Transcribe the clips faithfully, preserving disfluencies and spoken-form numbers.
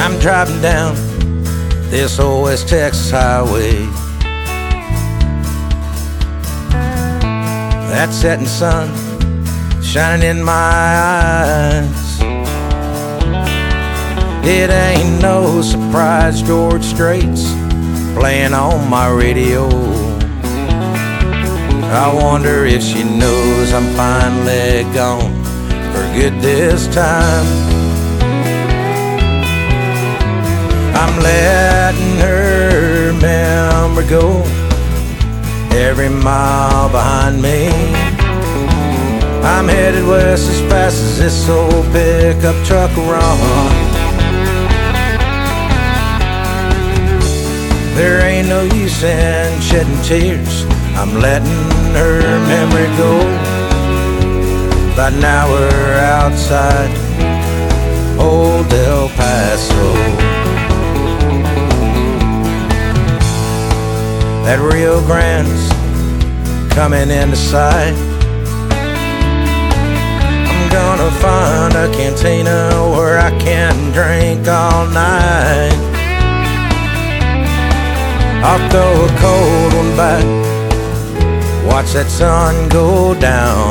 I'm driving down this old West Texas highway. That setting sun shining in my eyes. It ain't no surprise George Strait's playing on my radio. I wonder if she knows I'm finally gone for good this time. I'm letting her memory go every mile behind me. I'm headed west as fast as this old pickup truck will run. There ain't no use in shedding tears, I'm letting her memory go. By now we're outside old El Paso. That Rio Grande's coming into sight. I'm gonna find a cantina where I can drink all night. I'll throw a cold one back, watch that sun go down.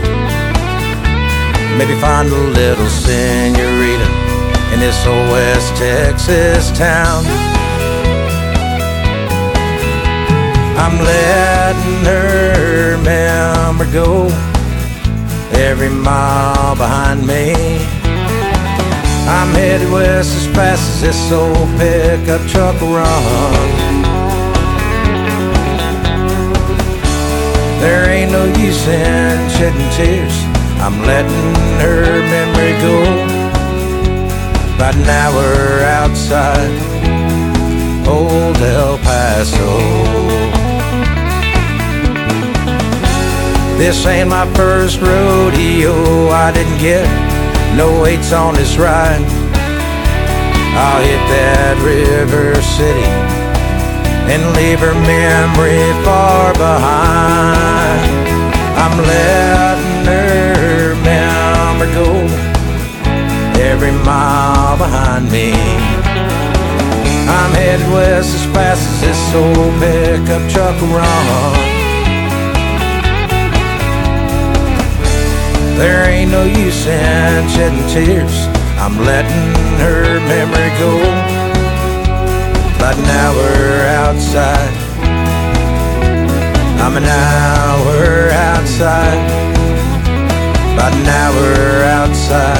Maybe find a little senorita in this old West Texas town. I'm letting her memory go every mile behind me. I'm headed west as fast as this old pickup truck will run. There ain't no use in shedding tears, I'm letting her memory go. By now we're outside old El Paso. This ain't my first rodeo, I didn't get no weights on this ride. I'll hit that River City and leave her memory far behind. I'm letting her memory go every mile behind me. I'm headed west as fast as this old pickup truck will run. There ain't no use in shedding tears, I'm letting her memory go. But now we're outside, I'm an hour outside. But now we're outside